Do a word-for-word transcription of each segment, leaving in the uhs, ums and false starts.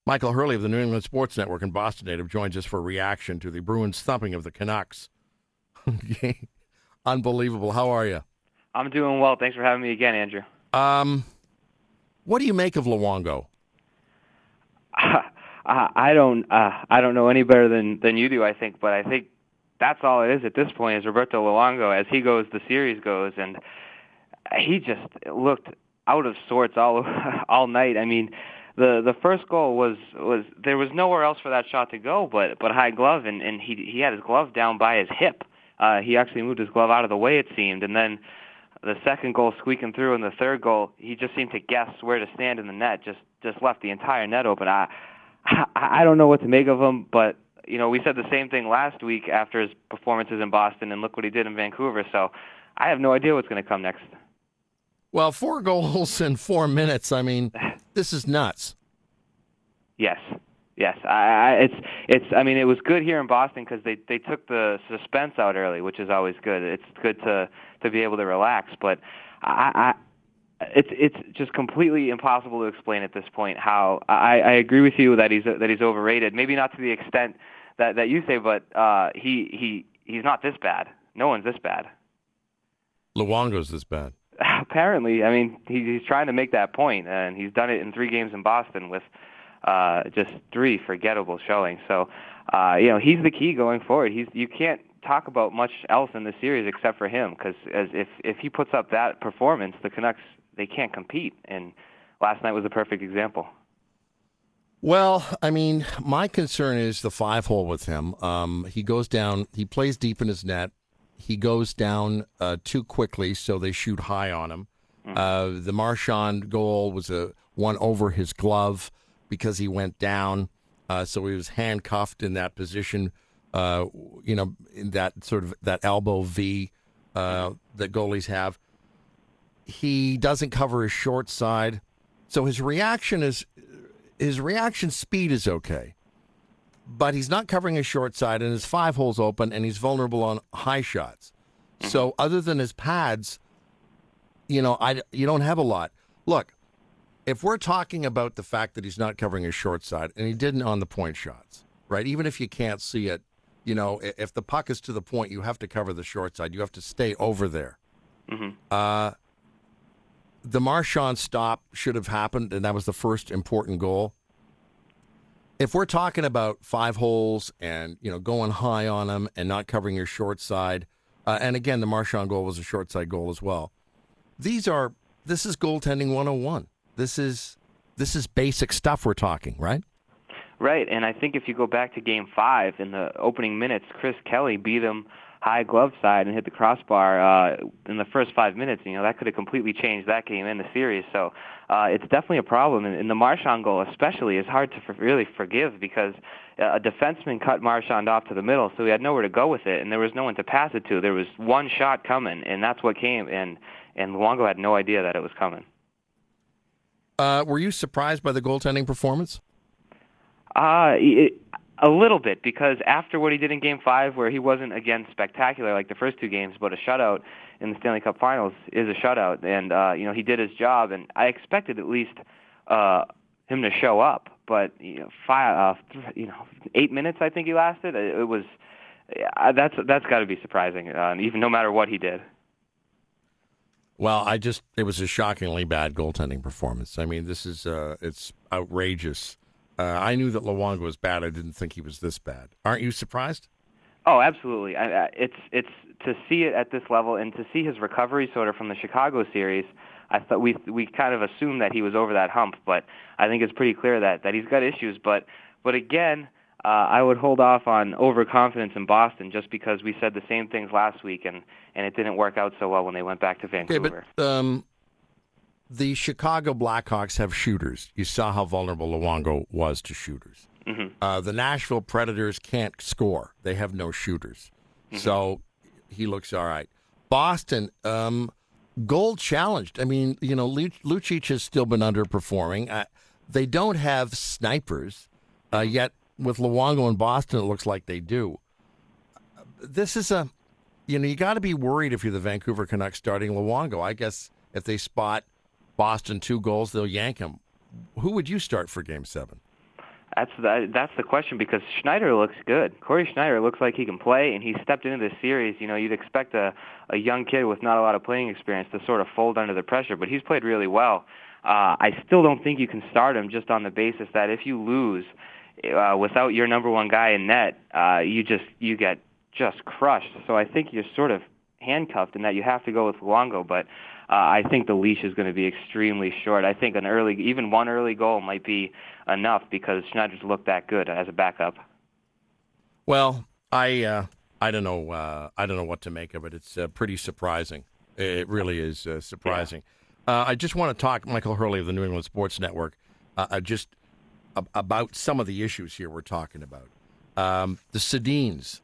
Michael Hurley of the New England Sports Network and Boston native joins us for a reaction to the Bruins thumping of the Canucks. Unbelievable. How are you? I'm doing well. Thanks for having me again, Andrew. Um, what do you make of Luongo? I, I don't. Uh, I don't know any better than than you do. I think, but I think that's all it is at this point. Is Roberto Luongo as he goes, the series goes, and he just looked out of sorts all all night. I mean, the the first goal was was there was nowhere else for that shot to go, but but high glove, and and he he had his glove down by his hip. Uh, he actually moved his glove out of the way, it seemed, and then the second goal squeaking through, and the third goal, he just seemed to guess where to stand in the net. Just just left the entire net open. I I, I don't know what to make of him, but you know we said the same thing last week after his performances in Boston, and look what he did in Vancouver. So I have no idea what's going to come next. Well, four goals in four minutes. I mean, this is nuts. Yes, yes. I, I, it's it's. I mean, it was good here in Boston because they they took the suspense out early, which is always good. It's good to to be able to relax, but I, I it's it's just completely impossible to explain at this point. How I, I agree with you that he's that he's overrated. Maybe not to the extent that, that you say, but uh, he he he's not this bad. No one's this bad. Luongo's this bad. Apparently, I mean, he, he's trying to make that point, and he's done it in three games in Boston with uh, just three forgettable showings. So, uh, you know, he's the key going forward. He's you can't talk about much else in the series except for him, because as if if he puts up that performance, the Canucks they can't compete. And last night was a perfect example. Well, I mean, my concern is the five hole with him. Um, he goes down. He plays deep in his net. He goes down uh, too quickly, so they shoot high on him. Mm-hmm. Uh, the Marchand goal was a one over his glove because he went down, uh, so he was handcuffed in that position. Uh, you know, in that sort of that elbow V uh, that goalies have. He doesn't cover his short side, so his reaction is his reaction speed is okay. But he's not covering his short side, and his five hole's open, and he's vulnerable on high shots. Mm-hmm. So other than his pads, you know, I, you don't have a lot. Look, if we're talking about the fact that he's not covering his short side, and he didn't on the point shots, right? Even if you can't see it, you know, if the puck is to the point, you have to cover the short side. You have to stay over there. Mm-hmm. Uh, the Marchand stop should have happened, and that was the first important goal. If we're talking about five holes and, you know, going high on them and not covering your short side, uh, and again, the Marchand goal was a short side goal as well. These are, this is goaltending one oh one. This is, this is basic stuff we're talking, right? Right, and I think if you go back to Game Five in the opening minutes, Chris Kelly beat him high glove side and hit the crossbar uh, in the first five minutes. You know, that could have completely changed that game and the series. So uh, it's definitely a problem. And, and the Marchand goal especially is hard to for, really forgive because a defenseman cut Marchand off to the middle, so he had nowhere to go with it, and there was no one to pass it to. There was one shot coming, and that's what came, and, and Luongo had no idea that it was coming. Uh, were you surprised by the goaltending performance? Uh, it, a little bit, because after what he did in Game five, where he wasn't, again, spectacular like the first two games, but a shutout in the Stanley Cup Finals is a shutout, and, uh, you know, he did his job, and I expected at least uh, him to show up, but, you know, five, uh, you know, eight minutes I think he lasted. It, it was, uh, that's that's got to be surprising, uh, even no matter what he did. Well, I just, it was a shockingly bad goaltending performance. I mean, this is, uh, it's outrageous. Uh, I knew that Luongo was bad. I didn't think he was this bad. Aren't you surprised? Oh, absolutely. I, I, it's it's to see it at this level and to see his recovery sort of from the Chicago series. I thought we we kind of assumed that he was over that hump, but I think it's pretty clear that, that he's got issues. But but again, uh, I would hold off on overconfidence in Boston just because we said the same things last week and, and it didn't work out so well when they went back to Vancouver. Okay, but, um... the Chicago Blackhawks have shooters. You saw how vulnerable Luongo was to shooters. Mm-hmm. Uh, the Nashville Predators can't score. They have no shooters. Mm-hmm. So he looks all right. Boston, um, goal challenged. I mean, you know, Lucic has still been underperforming. Uh, they don't have snipers, uh, yet with Luongo in Boston, it looks like they do. This is a, you know, you got to be worried if you're the Vancouver Canucks starting Luongo. I guess if they spot Boston two goals, they'll yank him. Who would you start for Game seven? That's the that's the question, because Schneider looks good. Corey Schneider looks like he can play, and he stepped into this series. You know, you'd expect a, a young kid with not a lot of playing experience to sort of fold under the pressure, but he's played really well. Uh, I still don't think you can start him just on the basis that if you lose uh, without your number one guy in net, uh, you just you get just crushed. So I think you're sort of handcuffed in that you have to go with Luongo, but uh, I think the leash is going to be extremely short. I think an early, even one early goal might be enough because Schneider's looked that good as a backup. Well, I uh, I don't know uh, I don't know what to make of it. It's uh, pretty surprising. It really is uh, surprising. Yeah. Uh, I just want to talk, Michael Hurley of the New England Sports Network, uh, just ab- about some of the issues here we're talking about. Um, the Sedins,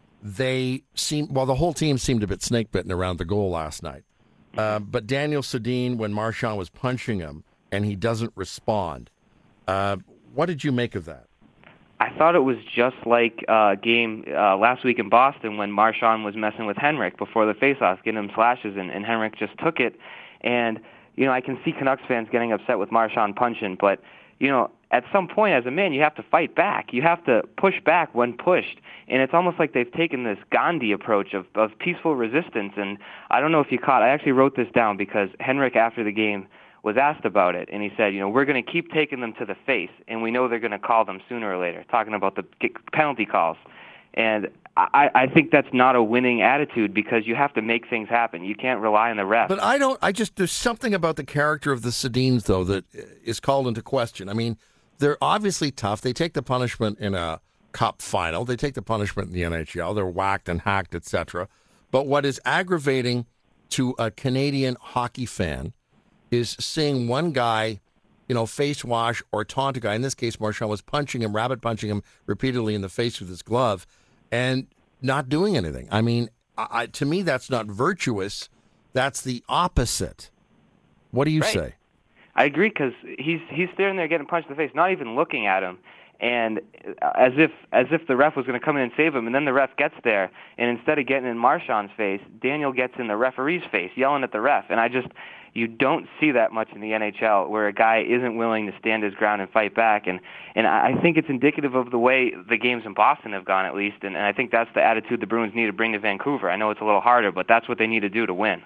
they seem well. The whole team seemed a bit snake bitten around the goal last night. Uh, but Daniel Sedin, when Marchand was punching him and he doesn't respond, uh, what did you make of that? I thought it was just like a uh, game uh, last week in Boston when Marchand was messing with Henrik before the faceoff, getting him slashes, and, and Henrik just took it. And, you know, I can see Canucks fans getting upset with Marchand punching, but, you know, at some point as a man, you have to fight back. You have to push back when pushed. And it's almost like they've taken this Gandhi approach of, of peaceful resistance. And I don't know if you caught, I actually wrote this down because Henrik, after the game, was asked about it. And he said, you know, we're going to keep taking them to the face, and we know they're going to call them sooner or later, talking about the penalty calls. And I, I think that's not a winning attitude because you have to make things happen. You can't rely on the refs. But I don't, I just, there's something about the character of the Sedins, though, that is called into question. I mean, they're obviously tough. They take the punishment in a cup final. They take the punishment in the N H L. They're whacked and hacked, et cetera. But what is aggravating to a Canadian hockey fan is seeing one guy, you know, face wash or taunt a guy. In this case, Marchand was punching him, rabbit punching him repeatedly in the face with his glove and not doing anything. I mean, I, to me, that's not virtuous. That's the opposite. What do you right. say? I agree, because he's he's standing there getting punched in the face, not even looking at him, and as if as if the ref was going to come in and save him. And then the ref gets there, and instead of getting in Marchand's face, Daniel gets in the referee's face, yelling at the ref. And I just you don't see that much in the N H L, where a guy isn't willing to stand his ground and fight back. And and I think it's indicative of the way the games in Boston have gone, at least. And, and I think that's the attitude the Bruins need to bring to Vancouver. I know it's a little harder, but that's what they need to do to win.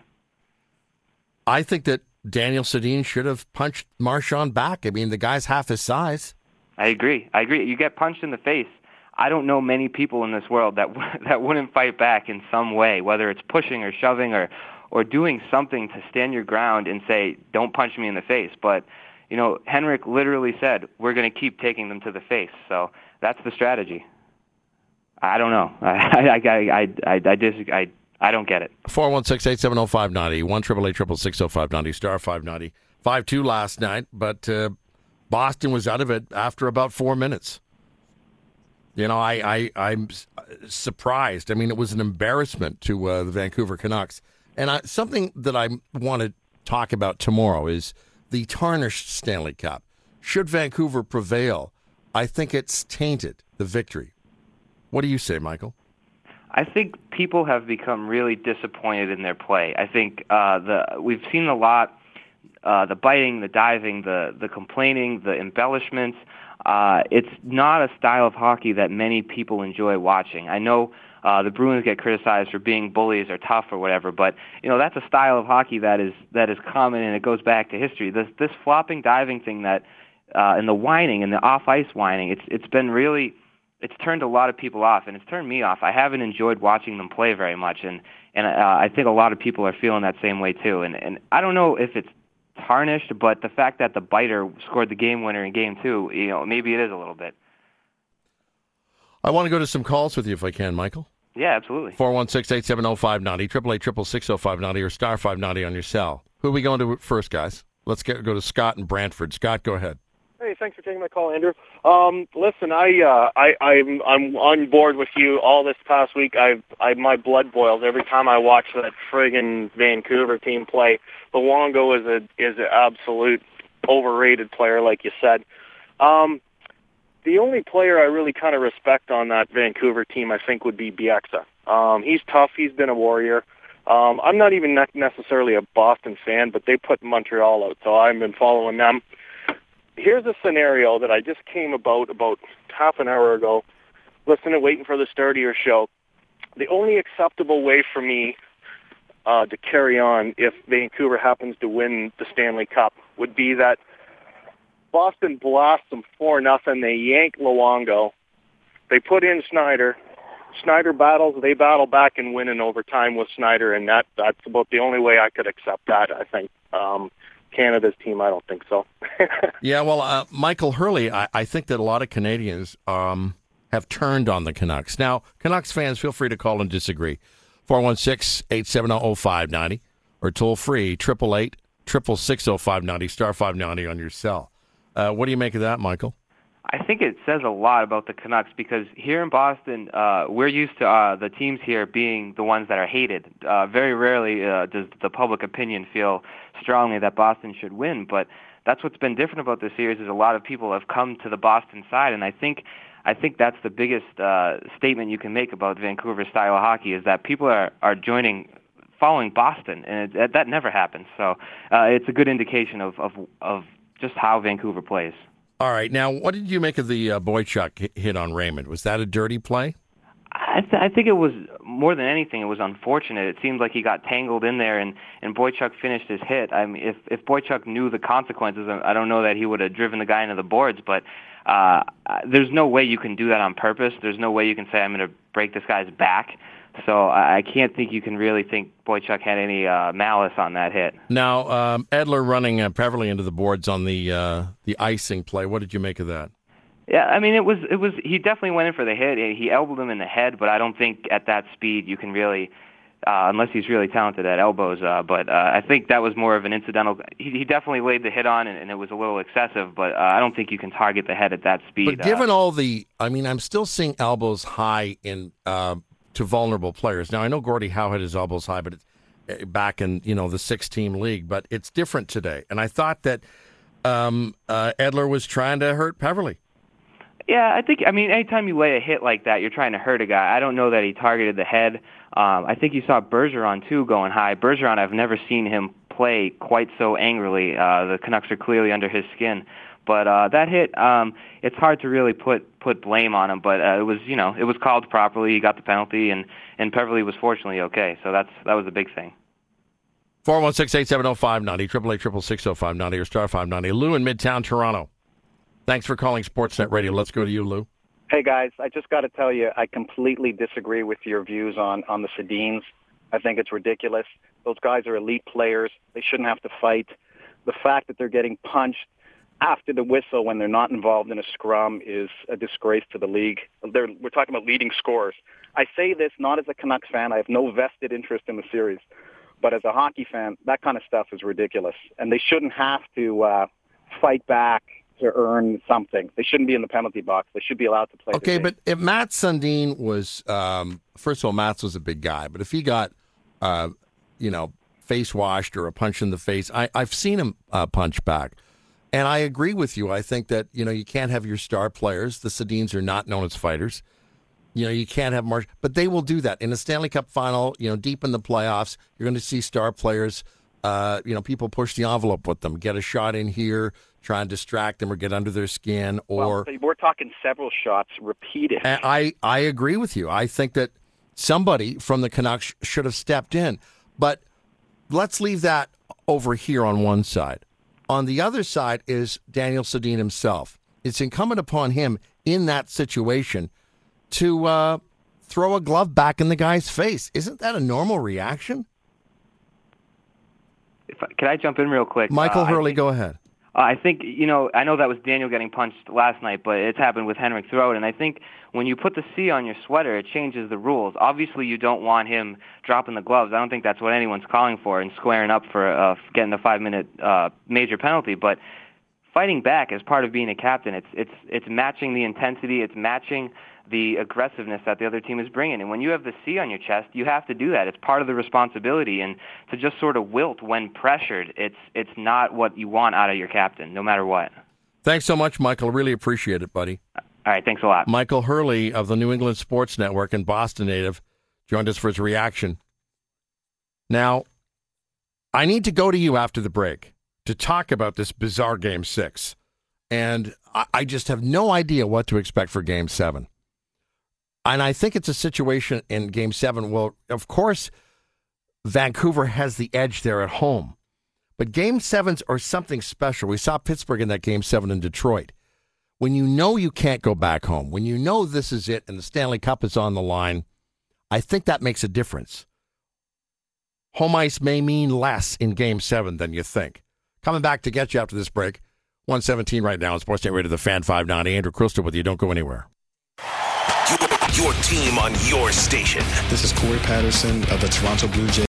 I think that Daniel Sedin should have punched Marchand back. I mean, the guy's half his size. I agree. I agree. You get punched in the face. I don't know many people in this world that that wouldn't fight back in some way, whether it's pushing or shoving or, or doing something to stand your ground and say, don't punch me in the face. But, you know, Henrik literally said, we're going to keep taking them to the face. So that's the strategy. I don't know. I I I I I, I disagree. I I don't get it. four one six, eight seven zero, five nine zero, one eight eight eight, six six zero, five nine zero, star five ninety. five two last night, but uh, Boston was out of it after about four minutes. You know, I, I, I'm surprised. I mean, it was an embarrassment to uh, the Vancouver Canucks. And I, something that I want to talk about tomorrow is the tarnished Stanley Cup. Should Vancouver prevail, I think it's tainted, the victory. What do you say, Michael? I think people have become really disappointed in their play. I think uh, the we've seen a lot, uh, the biting, the diving, the the complaining, the embellishments. Uh, it's not a style of hockey that many people enjoy watching. I know uh, the Bruins get criticized for being bullies or tough or whatever, but you know that's a style of hockey that is that is common and it goes back to history. This this flopping, diving thing that uh, and the whining and the off ice whining. It's it's been really. It's turned a lot of people off, and it's turned me off. I haven't enjoyed watching them play very much, and and uh, I think a lot of people are feeling that same way too. And and I don't know if it's tarnished, but the fact that the biter scored the game winner in game two, you know, maybe it is a little bit. I want to go to some calls with you if I can, Michael. Yeah, absolutely. four one six, eight seven zero, five nine zero, eight eight eight, six six zero, five nine zero, or star five ninety on your cell. Who are we going to first, guys? Let's get go to Scott in Brantford. Scott, go ahead. Hey, thanks for taking my call, Andrew. Um, listen, I, uh, I, I'm, I'm on board with you all this past week. I've, I, my blood boils every time I watch that friggin' Vancouver team play. Luongo is a, is an absolute overrated player, like you said. Um, the only player I really kind of respect on that Vancouver team, I think, would be Bieksa. Um, he's tough. He's been a warrior. Um, I'm not even necessarily a Boston fan, but they put Montreal out, so I've been following them. here's a scenario that I just came about about half an hour ago, listening, waiting for the start of your show. The only acceptable way for me uh, to carry on if Vancouver happens to win the Stanley Cup would be that Boston blasts them four nothing. They yank Luongo. They put in Schneider. Schneider battles. They battle back and win in overtime with Schneider, and that that's about the only way I could accept that, I think. Um, Canada's team, I don't think so. Yeah, well, uh, Michael Hurley, I, I think that a lot of Canadians um, have turned on the Canucks. Now, Canucks fans, feel free to call and disagree. four one six, eight seven zero, zero five nine zero or toll free, eight eight eight, six six six, zero five nine zero, star five ninety on your cell. Uh, what do you make of that, Michael? I think it says a lot about the Canucks because here in Boston, uh, we're used to uh, the teams here being the ones that are hated. Uh, very rarely uh, does the public opinion feel strongly that Boston should win, but that's what's been different about this series is a lot of people have come to the Boston side, and I think I think that's the biggest uh, statement you can make about Vancouver's style of hockey is that people are, are joining, following Boston, and it, that never happens. So uh, it's a good indication of, of, of just how Vancouver plays. All right. Now, what did you make of the uh, Boychuk hit on Raymond? Was that a dirty play? I, th- I think it was, more than anything, it was unfortunate. It seemed like he got tangled in there, and, and Boychuk finished his hit. I mean, if, if Boychuk knew the consequences, I don't know that he would have driven the guy into the boards, but uh, there's no way you can do that on purpose. There's no way you can say, I'm going to break this guy's back. So I can't think you can really think Boychuk had any uh, malice on that hit. Now, um, Edler running uh, Peverley into the boards on the uh, the icing play. What did you make of that? Yeah, I mean, it was it was he definitely went in for the hit. He elbowed him in the head, but I don't think at that speed you can really, uh, unless he's really talented at elbows. Uh, but uh, I think that was more of an incidental. He, he definitely laid the hit on, and, and it was a little excessive. But uh, I don't think you can target the head at that speed. But given uh, all the, I mean, I'm still seeing elbows high in. Uh, to vulnerable players. Now, I know Gordie Howe had his elbows high, but it's back in, you know, the six-team league, but it's different today. And I thought that um, uh, Edler was trying to hurt Peverley. Yeah, I think, I mean, anytime you lay a hit like that, you're trying to hurt a guy. I don't know that he targeted the head. Um, I think you saw Bergeron, too, going high. Bergeron, I've never seen him play quite so angrily. Uh, the Canucks are clearly under his skin. But uh, that hit, um, it's hard to really put, put blame on him. But uh, it was, you know, it was called properly. He got the penalty, and, and Peverley was fortunately okay. So that's that was the big thing. four one six, eight seven zero, five nine zero, eight eight eight, six six six, zero five nine zero, or star five ninety. Lou in Midtown Toronto. Thanks for calling Sportsnet Radio. Let's go to you, Lou. Hey, guys. I just got to tell you, I completely disagree with your views on, on the Sedins. I think it's ridiculous. Those guys are elite players. They shouldn't have to fight. The fact that they're getting punched after the whistle when they're not involved in a scrum is a disgrace to the league. They're, we're talking about leading scorers. I say this not as a Canucks fan. I have no vested interest in the series. But as a hockey fan, that kind of stuff is ridiculous. And they shouldn't have to uh, fight back to earn something. They shouldn't be in the penalty box. They should be allowed to play. Okay, but if Matt Sundin was, um, first of all, Matt's was a big guy. But if he got, uh, you know, face washed or a punch in the face, I, I've seen him uh, punch back. And I agree with you. I think that, you know, you can't have your star players. The Sedins are not known as fighters. You know, you can't have Marsh, but they will do that. In a Stanley Cup final, you know, deep in the playoffs, you're going to see star players, uh, you know, people push the envelope with them, get a shot in here, try and distract them or get under their skin. Or well, we're talking several shots repeated. And I, I agree with you. I think that somebody from the Canucks should have stepped in. But let's leave that over here on one side. On the other side is Daniel Sedin himself. It's incumbent upon him in that situation to uh, throw a glove back in the guy's face. Isn't that a normal reaction? If I, can I jump in real quick? Michael uh, Hurley, think, go ahead. Uh, I think, you know, I know that was Daniel getting punched last night, but it's happened with Henrik Throde, and I think when you put the C on your sweater, it changes the rules. Obviously, you don't want him dropping the gloves. I don't think that's what anyone's calling for and squaring up for uh, getting the five-minute uh, major penalty, but fighting back as part of being a captain, it's it's it's matching the intensity, it's matching the aggressiveness that the other team is bringing. And when you have the C on your chest, you have to do that. It's part of the responsibility. And to just sort of wilt when pressured, it's it's not what you want out of your captain, no matter what. Thanks so much, Michael. Really appreciate it, buddy. All right, thanks a lot. Michael Hurley of the New England Sports Network and Boston native joined us for his reaction. Now, I need to go to you after the break to talk about this bizarre Game six. And I, I just have no idea what to expect for Game seven. And I think it's a situation in Game seven. Well, of course, Vancouver has the edge there at home. But Game sevens are something special. We saw Pittsburgh in that Game seven in Detroit. When you know you can't go back home, when you know this is it and the Stanley Cup is on the line, I think that makes a difference. Home ice may mean less in Game seven than you think. Coming back to get you after this break. one seventeen right now on Sportsnet Radio, the Fan five ninety. Andrew Crystal with you. Don't go anywhere. Your, your team on your station. This is Corey Patterson of the Toronto Blue Jays.